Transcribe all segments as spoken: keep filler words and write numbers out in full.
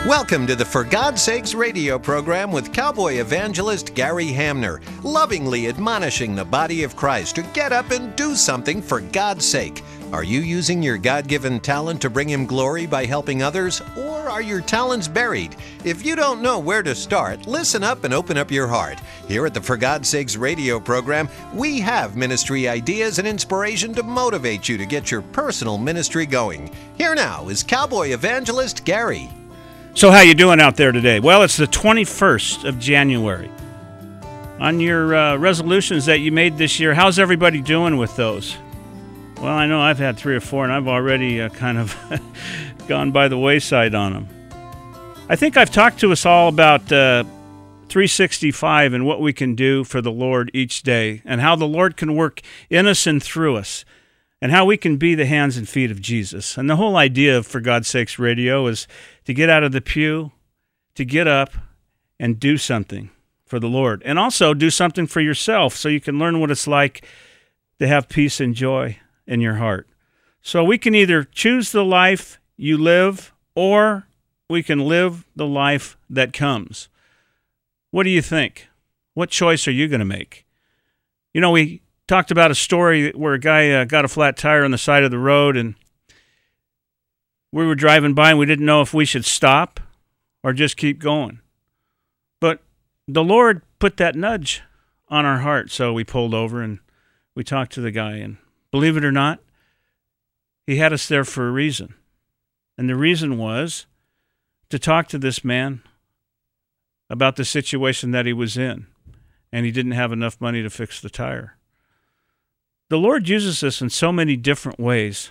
Welcome to the For God's Sakes radio program with cowboy evangelist Gary Hamner, lovingly admonishing the body of Christ to get up and do something for God's sake. Are you using your God-given talent to bring Him glory by helping others, or are your talents buried? If you don't know where to start, listen up and open up your heart. Here at the For God's Sakes radio program, we have ministry ideas and inspiration to motivate you to get your personal ministry going. Here now is cowboy evangelist Gary. So how you doing out there today? Well, it's the twenty-first of January. On your uh, resolutions that you made this year, how's everybody doing with those? Well, I know I've had three or four, and I've already uh, kind of gone by the wayside on them. I think I've talked to us all about uh, three sixty-five and what we can do for the Lord each day, and how the Lord can work in us and through us, and how we can be the hands and feet of Jesus. And the whole idea of For God's Sakes Radio is to get out of the pew, to get up, and do something for the Lord. And also do something for yourself so you can learn what it's like to have peace and joy in your heart. So we can either choose the life you live, or we can live the life that comes. What do you think? What choice are you going to make? You know, we talked about a story where a guy uh, got a flat tire on the side of the road, and we were driving by and we didn't know if we should stop or just keep going. But the Lord put that nudge on our heart, so we pulled over and we talked to the guy, and believe it or not, He had us there for a reason. And the reason was to talk to this man about the situation that he was in, and he didn't have enough money to fix the tire. The Lord uses us in so many different ways.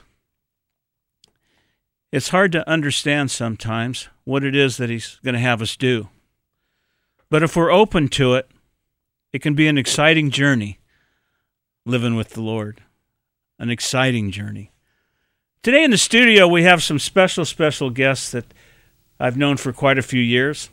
It's hard to understand sometimes what it is that He's going to have us do. But if we're open to it, it can be an exciting journey living with the Lord. An exciting journey. Today in the studio, we have some special, special guests that I've known for quite a few years.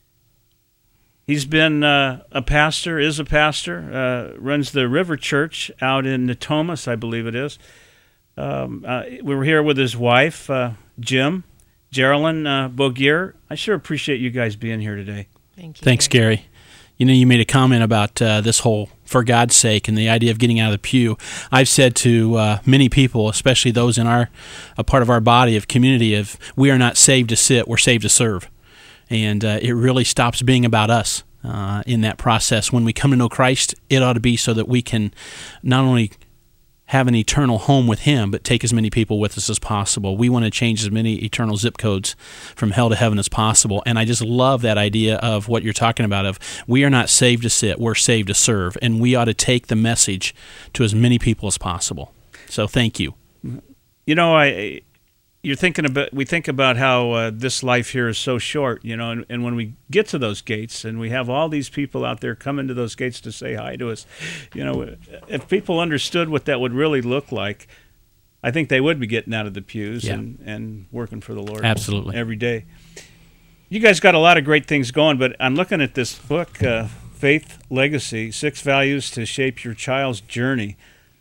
He's been uh, a pastor, is a pastor, uh, runs the River Church out in Natomas, I believe it is. Um, uh, we were here with his wife, uh, Jim, Geraldine uh, Bogier. I sure appreciate you guys being here today. Thank you. Thanks, Gary. You know, you made a comment about uh, this whole For God's sake and the idea of getting out of the pew. I've said to uh, many people, especially those in our a part of our body of community, of we are not saved to sit, we're saved to serve. And uh, it really stops being about us uh, in that process. When we come to know Christ, it ought to be so that we can not only have an eternal home with Him, but take as many people with us as possible. We want to change as many eternal zip codes from hell to heaven as possible. And I just love that idea of what you're talking about, of we are not saved to sit, we're saved to serve. And we ought to take the message to as many people as possible. So thank you. You know, I... You're thinking about. We think about how uh, this life here is so short, you know, and, and when we get to those gates, and we have all these people out there coming to those gates to say hi to us, you know, if people understood what that would really look like, I think they would be getting out of the pews yeah. and, and working for the Lord. Absolutely. Every day. You guys got a lot of great things going, but I'm looking at this book, uh, Faith Legacy: Six Values to Shape Your Child's Journey.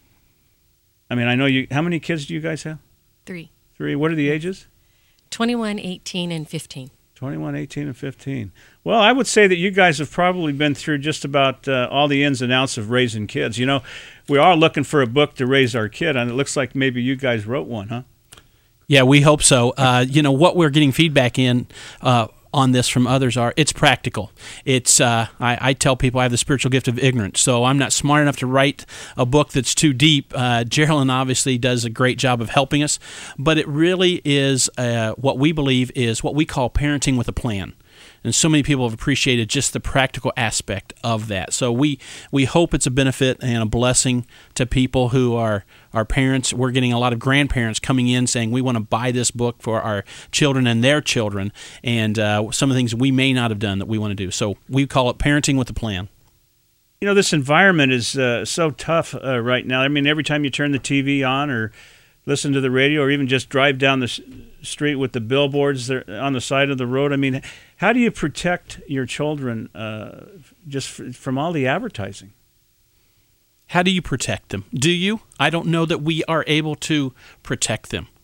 I mean, I know you. How many kids do you guys have? Three. Three. What are the ages? twenty-one, eighteen, and fifteen. twenty-one, eighteen, and fifteen. Well, I would say that you guys have probably been through just about uh, all the ins and outs of raising kids. You know, we are looking for a book to raise our kid, and it looks like maybe you guys wrote one, huh? Yeah, we hope so. Uh, you know, what we're getting feedback in uh, on this from others are, it's practical. It's uh, I, I tell people I have the spiritual gift of ignorance, so I'm not smart enough to write a book that's too deep. Uh, Geraldine obviously does a great job of helping us, but it really is uh, what we believe is what we call parenting with a plan. And so many people have appreciated just the practical aspect of that. So we, we hope it's a benefit and a blessing to people who are, are parents. We're getting a lot of grandparents coming in saying we want to buy this book for our children and their children, and uh, some of the things we may not have done that we want to do. So we call it parenting with a plan. You know, this environment is uh, so tough uh, right now. I mean, every time you turn the T V on or listen to the radio or even just drive down the street with the billboards there on the side of the road, I mean, how do you protect your children uh, just f- from all the advertising? How do you protect them? Do you? I don't know that we are able to protect them.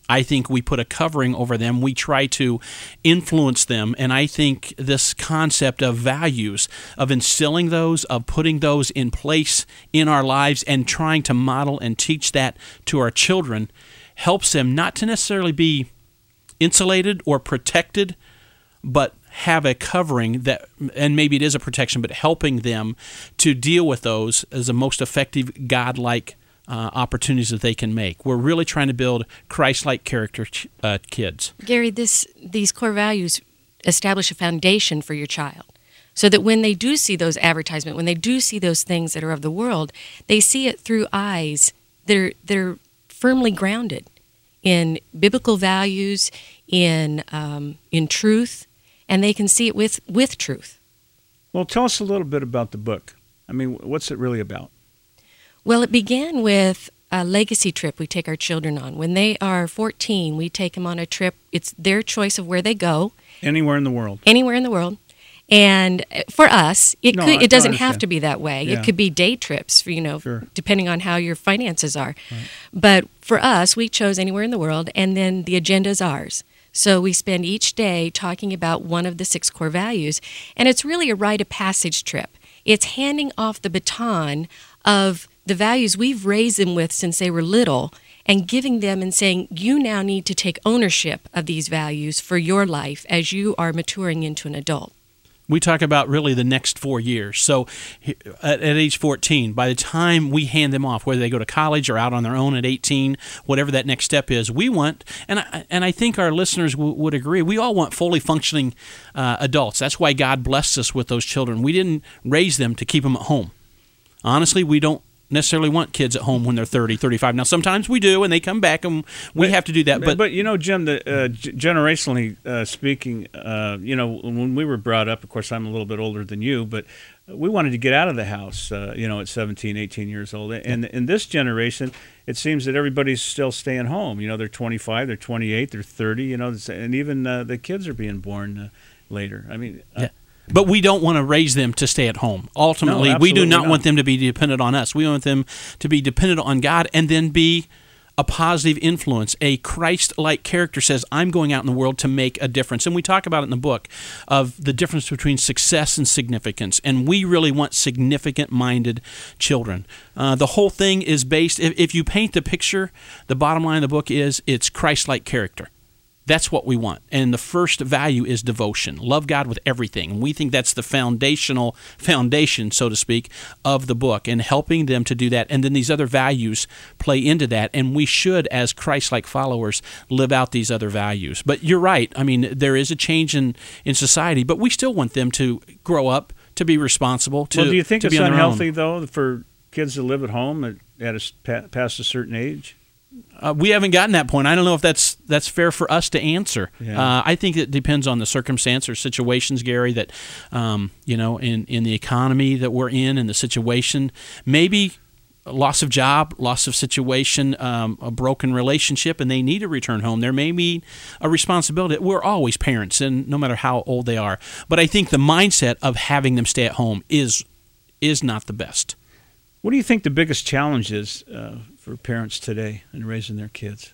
I think we put a covering over them. We try to influence them. And I think this concept of values, of instilling those, of putting those in place in our lives and trying to model and teach that to our children helps them not to necessarily be insulated or protected, but have a covering that, and maybe it is a protection, but helping them to deal with those as the most effective God-like uh, opportunities that they can make. We're really trying to build Christ-like character ch- uh, kids. Gary, this these core values establish a foundation for your child, so that when they do see those advertisements, when they do see those things that are of the world, they see it through eyes that are, that are firmly grounded in biblical values, in um, in truth, and they can see it with, with truth. Well, tell us a little bit about the book. I mean, what's it really about? Well, it began with a legacy trip we take our children on. When they are fourteen, we take them on a trip. It's their choice of where they go. Anywhere in the world. Anywhere in the world. And for us, it No, could, I- it doesn't I have understand. to be that way. Yeah. It could be day trips, for, you know, Sure. depending on how your finances are. But for us, we chose anywhere in the world, and then the agenda is ours. So we spend each day talking about one of the six core values, and it's really a rite of passage trip. It's handing off the baton of the values we've raised them with since they were little, and giving them and saying, you now need to take ownership of these values for your life as you are maturing into an adult. We talk about really the next four years. So at, at age fourteen, by the time we hand them off, whether they go to college or out on their own at eighteen, whatever that next step is, we want, and I, and I think our listeners w- would agree, we all want fully functioning uh, adults. That's why God blessed us with those children. We didn't raise them to keep them at home. Honestly, we don't necessarily want kids at home when they're thirty, thirty-five. Now, sometimes we do, and they come back, and we But- have to do that. But, but you know, Jim, the, uh, g- generationally uh, speaking, uh, you know, when we were brought up, of course, I'm a little bit older than you, but we wanted to get out of the house, uh, you know, at seventeen, eighteen years old. And in this generation, it seems that everybody's still staying home. You know, they're twenty-five, they're twenty-eight, they're thirty, you know, and even uh, the kids are being born uh, later. I mean, uh, yeah. But we don't want to raise them to stay at home. Ultimately, No, we do absolutely not, not. want them to be dependent on us. We want them to be dependent on God and then be a positive influence. A Christ-like character says, I'm going out in the world to make a difference. And we talk about it in the book of the difference between success and significance. And we really want significant-minded children. Uh, the whole thing is based, if, if you paint the picture, the bottom line of the book is it's Christ-like character. That's what we want. And the first value is devotion. Love God with everything. And we think that's the foundational foundation, so to speak, of the book, and helping them to do that. And then these other values play into that. And we should, as Christ-like followers, live out these other values. But you're right. I mean, there is a change in, in society, but we still want them to grow up, to be responsible, to well, do you think to it's be on their own. unhealthy, though, for kids to live at home at, at a, s- pa- past a certain age? Uh, we haven't gotten that point. I don't know if that's that's fair for us to answer. Yeah. Uh, I think it depends on the circumstance or situations, Gary, that, um, you know, in, in the economy that we're in and the situation. Maybe a loss of job, loss of situation, um, a broken relationship, and they need to return home. There may be a responsibility. We're always parents, and no matter how old they are. But I think the mindset of having them stay at home is is not the best. What do you think the biggest challenge is uh, for parents today in raising their kids?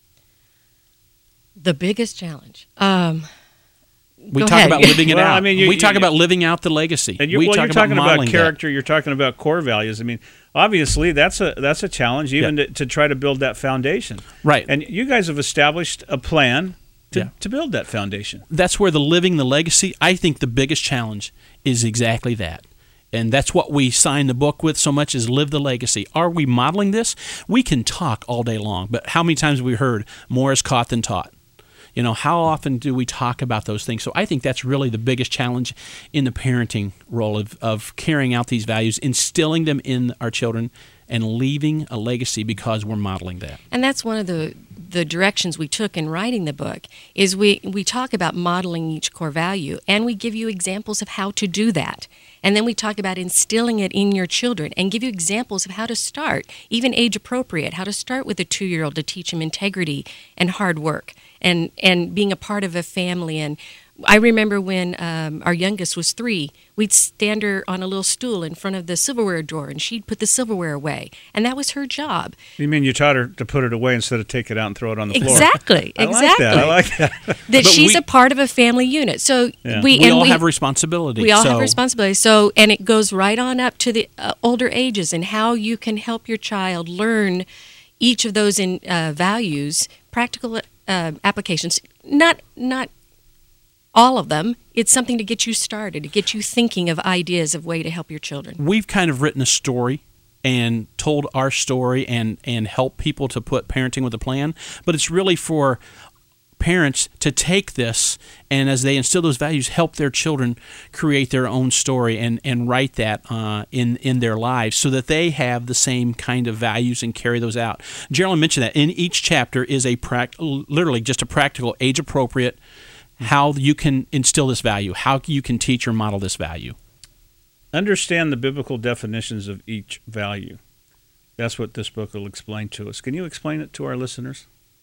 The biggest challenge. Um, We Go talk ahead. about living it Well, out. I mean, you- we talk you- about living out the legacy. And you're, we well, talk you're talking about, modeling that. character. You're talking about core values. I mean, obviously, that's a that's a challenge, even Yeah. to, to try to build that foundation. Right. And you guys have established a plan to, Yeah. to build that foundation. That's where the living the legacy, I think the biggest challenge is exactly that. And that's what we sign the book with so much, is live the legacy. Are we modeling this? We can talk all day long, but how many times have we heard more is caught than taught? You know, how often do we talk about those things? So I think that's really the biggest challenge in the parenting role of, of carrying out these values, instilling them in our children, and leaving a legacy because we're modeling that. And that's one of the the directions we took in writing the book, is we, we talk about modeling each core value, and we give you examples of how to do that. And then we talk about instilling it in your children and give you examples of how to start, even age appropriate, how to start with a two-year-old to teach them integrity and hard work and, and being a part of a family and I remember when um, our youngest was three, we'd stand her on a little stool in front of the silverware drawer, and she'd put the silverware away, and that was her job. You mean you taught her to put it away instead of take it out and throw it on the floor? Exactly, I exactly. like that. I like that. That But she's we- a part of a family unit. So Yeah. we We and all we, have responsibility. we all so have responsibility. So and it goes right on up to the uh, older ages and how you can help your child learn each of those in uh, values, practical uh, applications. Not not. all of them. It's something to get you started, to get you thinking of ideas of way to help your children. We've kind of written a story and told our story and, and help people to put parenting with a plan, but it's really for parents to take this and as they instill those values, help their children create their own story and, and write that uh, in, in their lives so that they have the same kind of values and carry those out. Geraldine mentioned that in each chapter is a prac- literally just a practical, age-appropriate how you can instill this value, how you can teach or model this value. Understand the biblical definitions of each value. That's what this book will explain to us. Can you explain it to our listeners?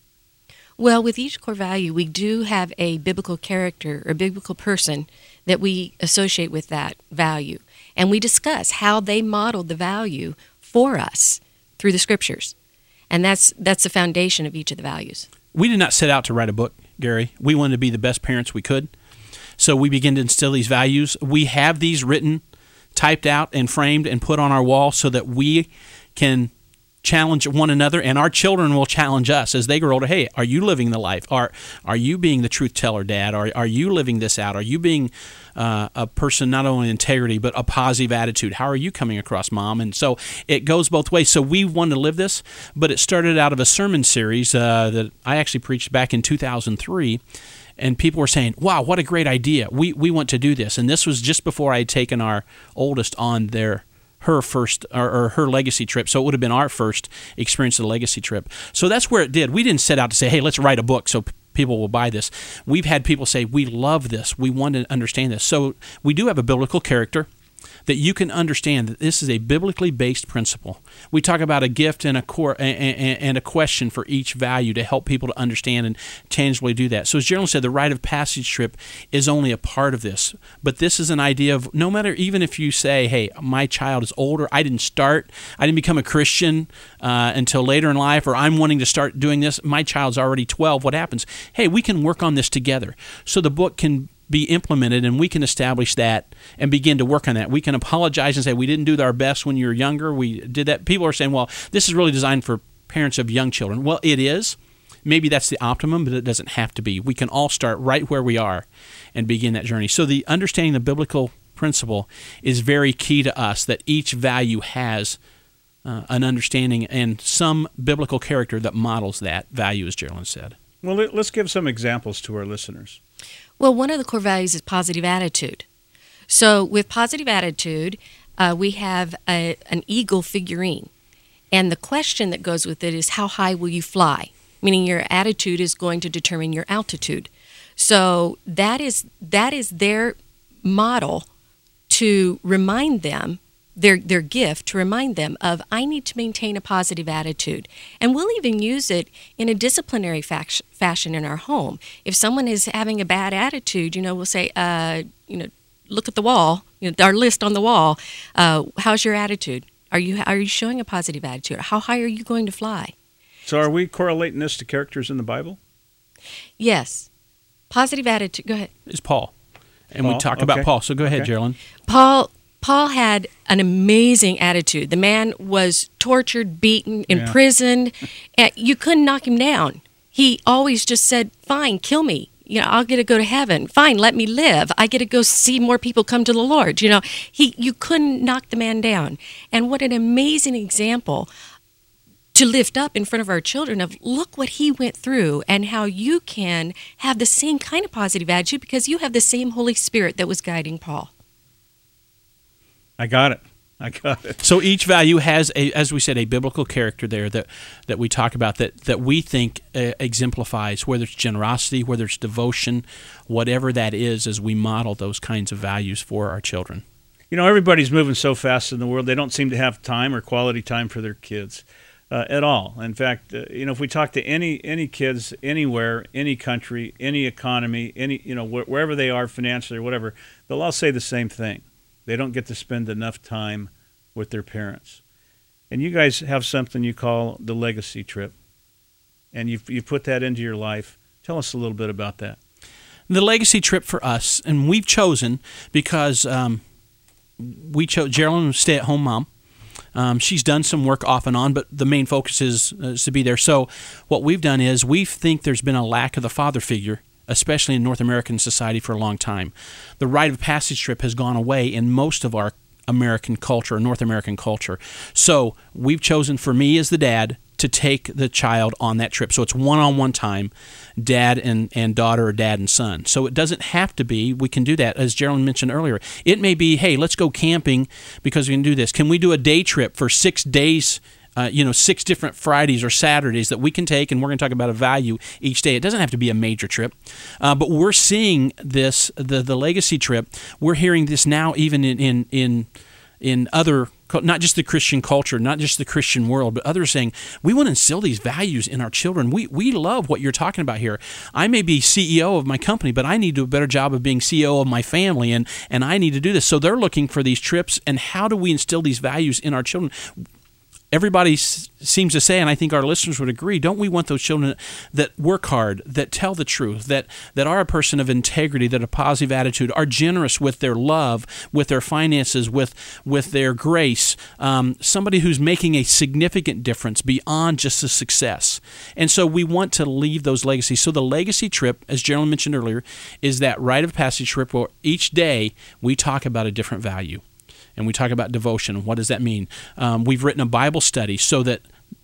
Well, with each core value, we do have a biblical character or biblical person that we associate with that value. And we discuss how they modeled the value for us through the scriptures. And that's that's the foundation of each of the values. We did not set out to write a book, Gary. We wanted to be the best parents we could. So we began to instill these values. We have these written, typed out, and framed and put on our wall so that we can challenge one another, and our children will challenge us as they grow older. Hey, are you living the life? Are are you being the truth teller, Dad? Are are you living this out? Are you being uh, a person not only integrity but a positive attitude? How are you coming across, Mom? And so it goes both ways. So we wanted to live this, but it started out of a sermon series uh, that I actually preached back in two thousand three. And people were saying, wow, what a great idea. We we want to do this. And this was just before I had taken our oldest on their her first or, or her legacy trip. So it would have been our first experience of the legacy trip. So that's where it did. We didn't set out to say, hey, let's write a book so p- people will buy this. We've had people say, we love this. We want to understand this. So we do have a biblical character that you can understand that this is a biblically based principle. We talk about a gift and a core and, and a question for each value to help people to understand and tangibly do that. So as Geraldine said, the rite of passage trip is only a part of this. But this is an idea of no matter, even if you say, hey, my child is older, I didn't start, I didn't become a Christian uh, until later in life, or I'm wanting to start doing this, my child's already twelve, what happens? Hey, we can work on this together. So the book can be implemented, and we can establish that and begin to work on that. We can apologize and say we didn't do our best when you were younger. We did that. People are saying, well, this is really designed for parents of young children. Well, it is. Maybe that's the optimum, but it doesn't have to be. We can all start right where we are and begin that journey. So the understanding the biblical principle is very key to us, that each value has uh, an understanding and some biblical character that models that value, as Geraldine said. Well, let- let's give some examples to our listeners. Well, one of the core values is positive attitude. So with positive attitude, uh, we have a, an eagle figurine. And the question that goes with it is, how high will you fly? Meaning your attitude is going to determine your altitude. So that is that is their model to remind them, their their gift to remind them of, I need to maintain a positive attitude. And we'll even use it in a disciplinary fac- fashion in our home. If someone is having a bad attitude, you know, we'll say, uh, you know, look at the wall, you know, our list on the wall. Uh, how's your attitude? Are you are you showing a positive attitude? How high are you going to fly? So are we correlating this to characters in the Bible? Yes. Positive attitude. Go ahead. It's Paul. And we Paul, talk okay. about Paul. So go ahead, Okay. Geraldine. Paul Paul had an amazing attitude. The man was tortured, beaten, imprisoned, and you couldn't knock him down. He always just said, fine, kill me. You know, I'll get to go to heaven. Fine, let me live. I get to go see more people come to the Lord. You know, he you couldn't knock the man down. And what an amazing example to lift up in front of our children of, look what he went through and how you can have the same kind of positive attitude because you have the same Holy Spirit that was guiding Paul. I got it. I got it. So each value has, a, as we said, a biblical character there that, that we talk about that, that we think uh, exemplifies, whether it's generosity, whether it's devotion, whatever that is, as we model those kinds of values for our children. You know, everybody's moving so fast in the world, they don't seem to have time or quality time for their kids. uh, at all. In fact, uh, you know, if we talk to any any kids anywhere, any country, any economy, any you know wh- wherever they are financially or whatever, they'll all say the same thing. They don't get to spend enough time with their parents. And you guys have something you call the legacy trip, and you've you put that into your life. Tell us a little bit about that. The legacy trip for us, and we've chosen because um, we chose Geraldine, a stay-at-home mom. Um, she's done some work off and on, but the main focus is, uh, is to be there. So what we've done is we think there's been a lack of the father figure, especially in North American society, for a long time. The rite of passage trip has gone away in most of our American culture, North American culture. So we've chosen, for me as the dad, to take the child on that trip. So it's one-on-one time, dad and, and daughter or dad and son. So it doesn't have to be, we can do that, as Geraldine mentioned earlier. It may be, hey, let's go camping because we can do this. Can we do a day trip for six days, uh, you know, six different Fridays or Saturdays that we can take, and we're going to talk about a value each day. It doesn't have to be a major trip. Uh, but we're seeing this, the, the legacy trip, we're hearing this now even in in in, in other, not just the Christian culture, not just the Christian world, but others saying, we want to instill these values in our children. We we love what you're talking about here. I may be C E O of my company, but I need to do a better job of being C E O of my family, and, and I need to do this. So they're looking for these trips, and how do we instill these values in our children? Everybody s- seems to say, and I think our listeners would agree, don't we want those children that work hard, that tell the truth, that, that are a person of integrity, that have a positive attitude, are generous with their love, with their finances, with, with their grace, um, somebody who's making a significant difference beyond just a success. And so we want to leave those legacies. So the legacy trip, as Geraldine mentioned earlier, is that rite of passage trip where each day we talk about a different value. And we talk about devotion. What does that mean? Um, we've written a Bible study so that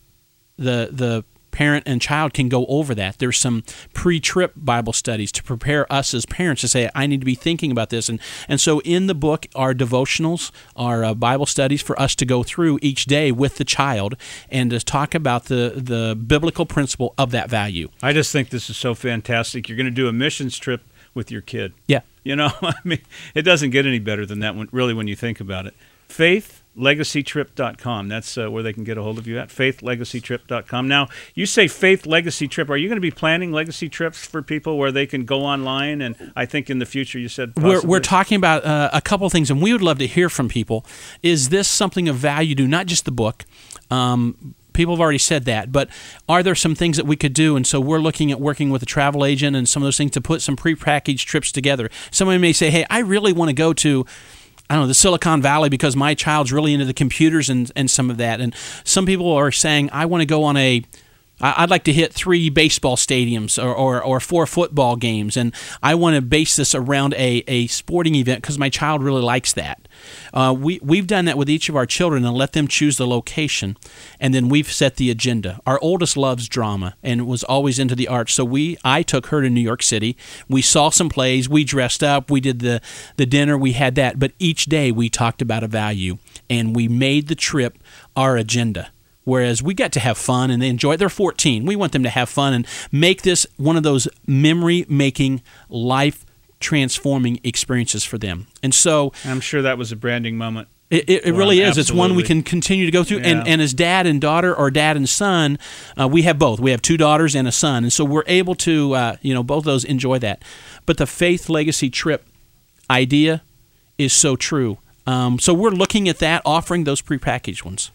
the the parent and child can go over that. There's some pre-trip Bible studies to prepare us as parents to say, I need to be thinking about this. And and so in the book are devotionals, are uh, Bible studies for us to go through each day with the child and to talk about the, the biblical principle of that value. I just think this is so fantastic. You're going to do a missions trip with your kid. Yeah. You know, I mean, it doesn't get any better than that one, really, when you think about it. faith legacy trip dot com. That's uh, where they can get a hold of you at, faith legacy trip dot com. Now, you say Faith Legacy Trip. Are you going to be planning legacy trips for people where they can go online? And I think in the future you said possibly. We're, we're talking about uh, a couple of things, and we would love to hear from people. Is this something of value to not just the book? Um People have already said that, but are there some things that we could do? And so we're looking at working with a travel agent and some of those things to put some prepackaged trips together. Somebody may say, hey, I really want to go to, I don't know, the Silicon Valley because my child's really into the computers and, and some of that. And some people are saying, I want to go on a, I'd like to hit three baseball stadiums or, or, or four football games, and I want to base this around a, a sporting event because my child really likes that. Uh, we, we've done that with each of our children and let them choose the location, and then we've set the agenda. Our oldest loves drama and was always into the arts, so we I took her to New York City. We saw some plays, we dressed up, we did the, the dinner, we had that, but each day we talked about a value, and we made the trip our agenda. Whereas we got to have fun and they enjoy it. They're fourteen. We want them to have fun and make this one of those memory-making, life-transforming experiences for them. And so I'm sure that was a branding moment. It, it, it really is. Absolutely. It's one we can continue to go through. Yeah. And, and as dad and daughter or dad and son, uh, we have both. We have two daughters and a son. And so we're able to, uh, you know, both of those enjoy that. But the Faith Legacy Trip idea is so true. Um, so we're looking at that, offering those prepackaged ones.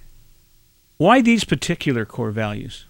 Why these particular core values?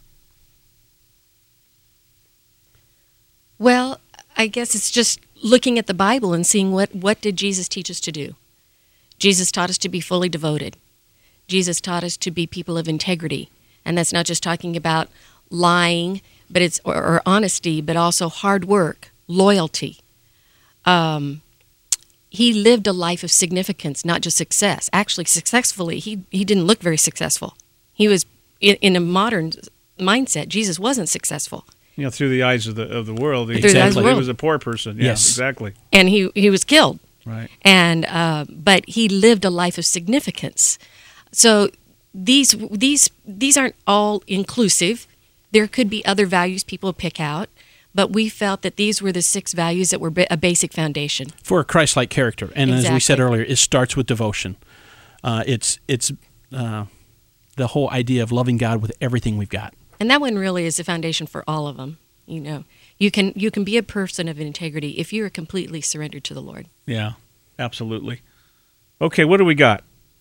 Well, I guess it's just looking at the Bible and seeing what, what did Jesus teach us to do. Jesus taught us to be fully devoted. Jesus taught us to be people of integrity. And that's not just talking about lying but it's or, or honesty, but also hard work, loyalty. Um, he lived a life of significance, not just success. Actually, successfully, he, he didn't look very successful. He was, in, in a modern mindset, Jesus wasn't successful. You know, through the eyes of the of the world, he, Through the eyes of the he world. was a poor person. Yeah, Yes. exactly. And he, he was killed. Right. And uh, but he lived a life of significance. So these these these aren't all inclusive. There could be other values people pick out, but we felt that these were the six values that were a basic foundation For a Christ-like character. And as we said Exactly. earlier, it starts with devotion. Uh, it's it's uh, the whole idea of loving God with everything we've got. And that one really is the foundation for all of them. You know, you can you can be a person of integrity if you are completely surrendered to the Lord. Yeah, absolutely. Okay, what do we got?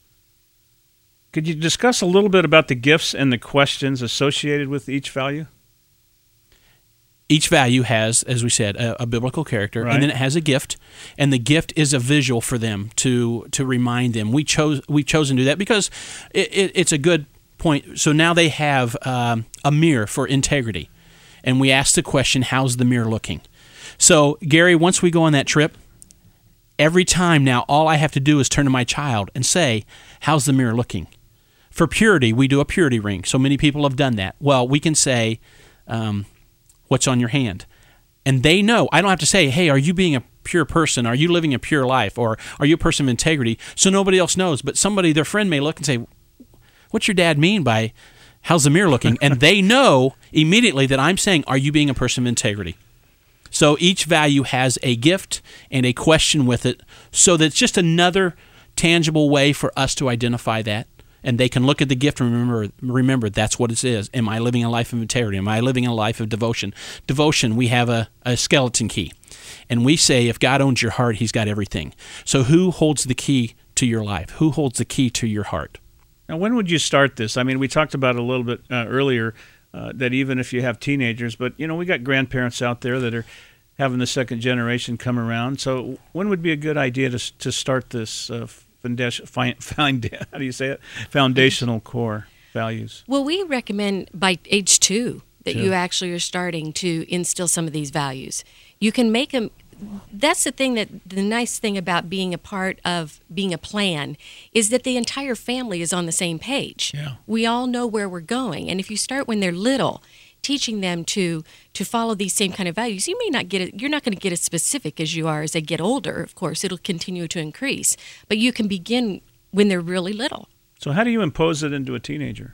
Could you discuss a little bit about the gifts and the questions associated with each value? Each value has, as we said, a, a biblical character, right. and then it has a gift, and the gift is a visual for them to to remind them. We chose we've chosen to do that because it, it, it's a good point. So now they have um, a mirror for integrity, and we ask the question, "How's the mirror looking?" So Gary, once we go on that trip, every time now, all I have to do is turn to my child and say, "How's the mirror looking?" For purity, we do a purity ring. So many people have done that. Well, we can say. Um, What's on your hand? And they know. I don't have to say, hey, are you being a pure person? Are you living a pure life? Or are you a person of integrity? So nobody else knows. But somebody, their friend may look and say, what's your dad mean by how's the mirror looking? And they know immediately that I'm saying, are you being a person of integrity? So each value has a gift and a question with it. So that's just another tangible way for us to identify that. And they can look at the gift and remember, remember that's what it is. Am I living a life of integrity? Am I living a life of devotion? Devotion, we have a, a skeleton key. And we say if God owns your heart, he's got everything. So who holds the key to your life? Who holds the key to your heart? Now, when would you start this? I mean, we talked about it a little bit uh, earlier, uh, that even if you have teenagers, but, you know, we got grandparents out there that are having the second generation come around. So when would be a good idea to to start this uh Find, find, how do you say it? Foundational core values. Well, we recommend by age two that Two. you actually are starting to instill some of these values. You can make them. That's the thing that the nice thing about being a part of being a plan is that the entire family is on the same page. Yeah. We all know where we're going, and if you start when they're little, teaching them to to follow these same kind of values, you may not get it. You're not going to get as specific as you are as they get older. Of course, it'll continue to increase, but you can begin when they're really little. So how do you impose it into a teenager?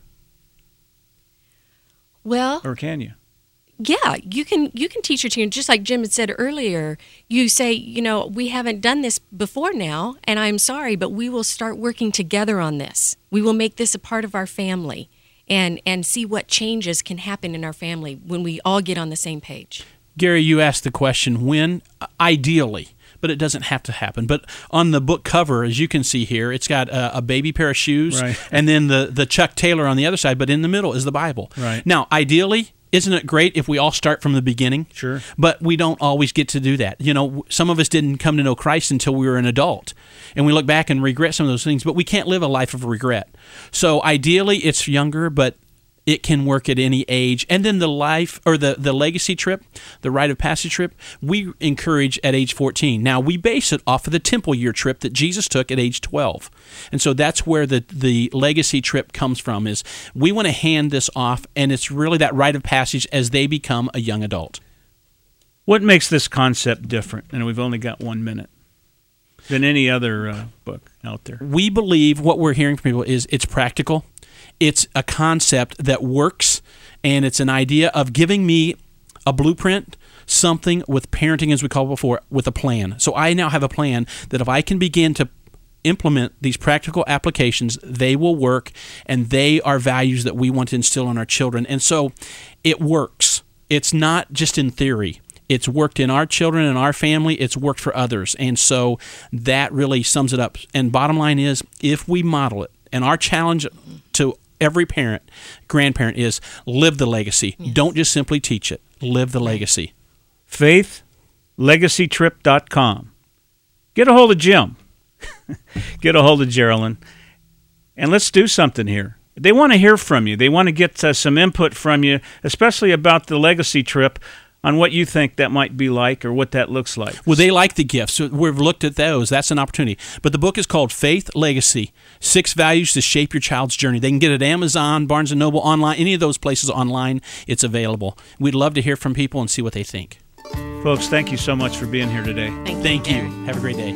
Well, or can you? Yeah, you can. You can teach your teenager, just like Jim had said earlier. You say, you know, we haven't done this before now, and I'm sorry, but we will start working together on this. We will make this a part of our family. And and see what changes can happen in our family when we all get on the same page. Gary, you asked the question, when? Ideally, but it doesn't have to happen. But on the book cover, as you can see here, it's got a, a baby pair of shoes, right. and then the, the Chuck Taylor on the other side, but in the middle is the Bible. Right. Now, ideally, isn't it great if we all start from the beginning? Sure. But we don't always get to do that. You know, some of us didn't come to know Christ until we were an adult. And we look back and regret some of those things, but we can't live a life of regret. So ideally, it's younger, but it can work at any age. And then the life or the, the legacy trip, the rite of passage trip, we encourage at age fourteen. Now, we base it off of the temple year trip that Jesus took at age twelve. And so that's where the, the legacy trip comes from, is we want to hand this off, and it's really that rite of passage as they become a young adult. What makes this concept different? And we've only got one minute. Than any other uh, book out there. We believe what we're hearing from people is it's practical. It's a concept that works, and it's an idea of giving me a blueprint, something with parenting, as we called it before, with a plan. So I now have a plan that if I can begin to implement these practical applications, they will work, and they are values that we want to instill in our children. And so it works. It's not just in theory. It's worked in our children and our family. It's worked for others. And so that really sums it up. And bottom line is, if we model it, and our challenge to every parent, grandparent, is live the legacy. Yes. Don't just simply teach it. Live the legacy. faith legacy trip dot com. Get a hold of Jim. Get a hold of Geraldine. And let's do something here. They want to hear from you. They want to get uh, some input from you, especially about the legacy trip, on what you think that might be like or what that looks like. Well, they like the gifts. So we've looked at those. That's an opportunity. But the book is called Faith Legacy, Six Values to Shape Your Child's Journey. They can get it at Amazon, Barnes and Noble, online, any of those places online. It's available. We'd love to hear from people and see what they think. Folks, thank you so much for being here today. Thank, Thank you. you. Have a great day.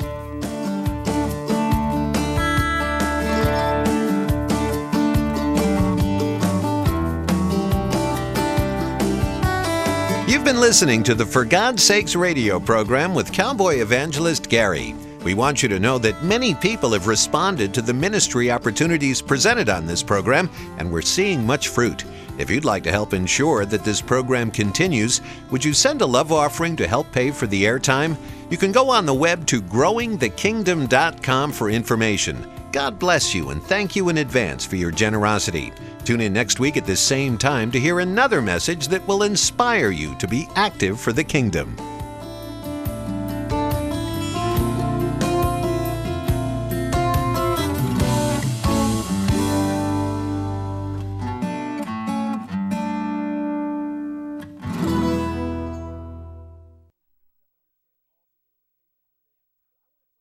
You've been listening to the For God's Sakes radio program with Cowboy Evangelist Gary. We want you to know that many people have responded to the ministry opportunities presented on this program, and we're seeing much fruit. If you'd like to help ensure that this program continues, would you send a love offering to help pay for the airtime? You can go on the web to growing the kingdom dot com for information. God bless you, and thank you in advance for your generosity. Tune in next week at this same time to hear another message that will inspire you to be active for the kingdom.